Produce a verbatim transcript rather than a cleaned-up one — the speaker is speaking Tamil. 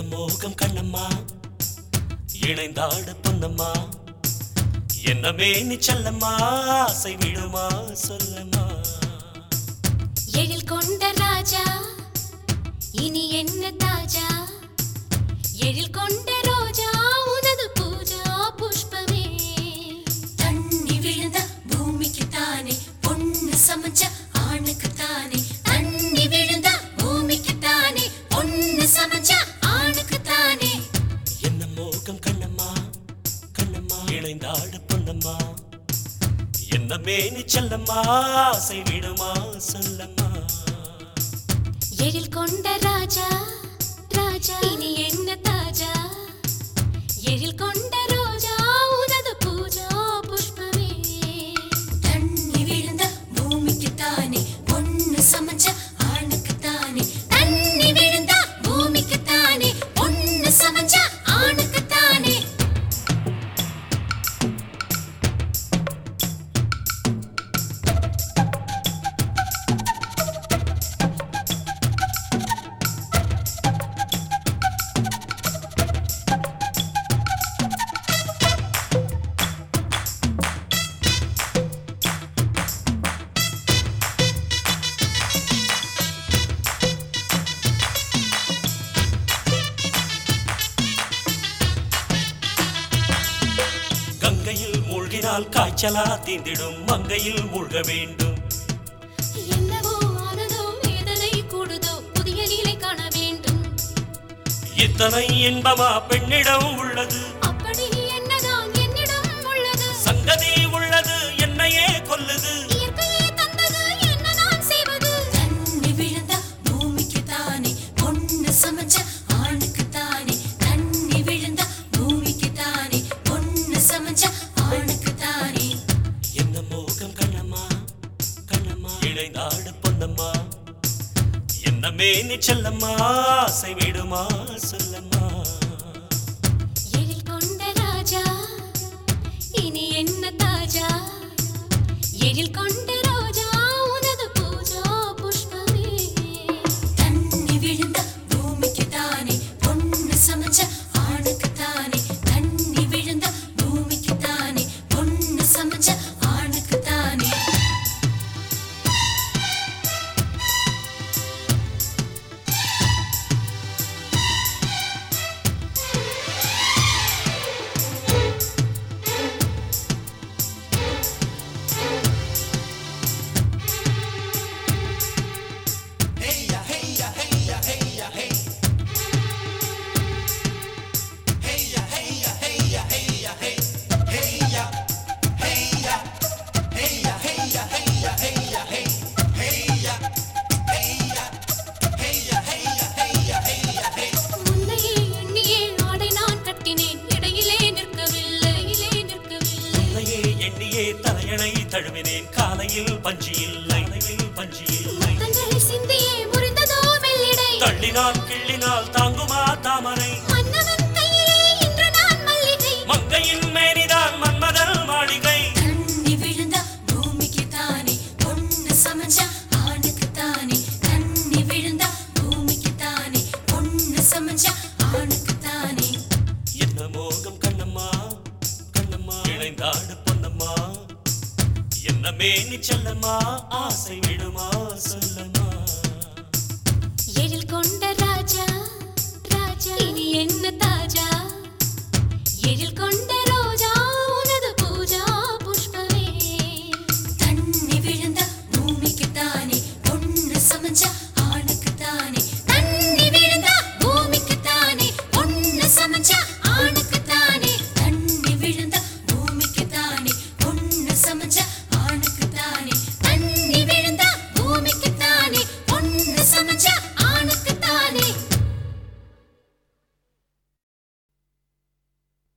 மோகம் கண்ணம்மா இணைந்தாட பொன்னம்மா என்ன மேனி செல்லம்மா ஆசை விடுமா சொல்லம்மா எழில் கொண்ட ராஜா இனி என்ன தாஜா எழில் கொண்ட ரோஜா உனது பூஜா புஷ்பமே தண்ணி விழுந்த பூமிக்கு தானே பொண்ணு சமைச்ச ஆணுக்கு தானே தண்ணி விழுந்த பூமிக்கு தானே பொண்ணு சமைச்ச ஆணுக்கு தானே என்ன மோகம் கண்ணம்மா கண்ணம்மா இணைந்தாட பொன்னம்மா என்ன மேனி செல்லம்மா ஆசை விடுமா சொல்லம்மா எழில் கொண்ட ராஜா ராஜா இனி என்ன தாஜா எழில் கொண்ட ரோஜா உனது பூஜா புஷ்பமே தண்ணி விழுந்த பூமிக்கு தானே பொண்ணு சமைச்ச ஆணுக்கு தானே தண்ணி விழுந்த பூமிக்கு தானே பொண்ணு சமைச்ச ஆணுக்கு தானே கங்கையில் மூழ்கினால் காய்ச்சலா தீந்திடும் மங்கையில் மூழ்க வேண்டும் என்னவோ ஆனதோ வேதனை கூடுதோ புதிய நிலை காண வேண்டும் இத்தனை இன்பமா பெண்ணிடம் உள்ளது அப்படி என்னதான் என்னிடம் உள்ளது சங்கதி உள்ளது என்னையே கொல்லுது இயற்கையே தந்தது என்னதான் செய்வது தண்ணி விழுந்த பூமிக்கு தானே பொண்ணு சமைச்ச ஆணுக்கு தானே தண்ணி விழுந்த பூமிக்கு தானே பொண்ணு சமைச்ச ஆணுக்கு தானே என்ன மோகம் கண்ணம்மா கண்ணம்மா இணைந்தாட பொன்னம்மா என்ன மேனி செல்லம்மா ஆசை விடுமா சொல்லம்மா எழில் கொண்ட ராஜா இனி என்ன தாஜா எழில் கொண்ட ரோஜா உனது பூஜா புஷ்பமே தண்ணி விழுந்த பூமிக்கு தானே பொண்ணு சமைச்ச ஆணுக்கு தானே தண்ணி விழுந்த பூமிக்கு தானே பொண்ணு சமைச்ச ஆணுக்கு தானே முன்னையே எண்ணியே ஆடை நான் கட்டினேன் இடையிலே நிற்கவில்லை இடையிலே நிற்கவில்லை உன்னையே எண்ணியே தலையணை தழுவினேன் காலையில் பஞ்சி இல்லை பஞ்சி இல்லை தங்களை சிந்தியே முறிந்ததோ வெள்ளிடை தள்ளினால் கிள்ளினால் தாங்குமா தாமரை மன்னவன் கையிலே இன்று நான் மல்லிகை மங்கையின் மேனிதான் மன்மதல் மாளிகை தண்ணி விழுந்த பூமிக்கு தானே பொண்ணு சமைச்ச ஆணுக்கு தானே தண்ணி விழுந்த பூமிக்கு தானே பொண்ணு சமைச்ச ஆணுக்கு தானே என்ன மோகம் கண்ணம்மா கண்ணம்மா இணைந்தாட பொன்னம்மா என்ன மேனி செல்லம்மா ஆசை விடுமா சொல்லம்மா எழில் கொண்ட ராஜா ராஜா இனி என்ன தாஜா எழில் கொண்ட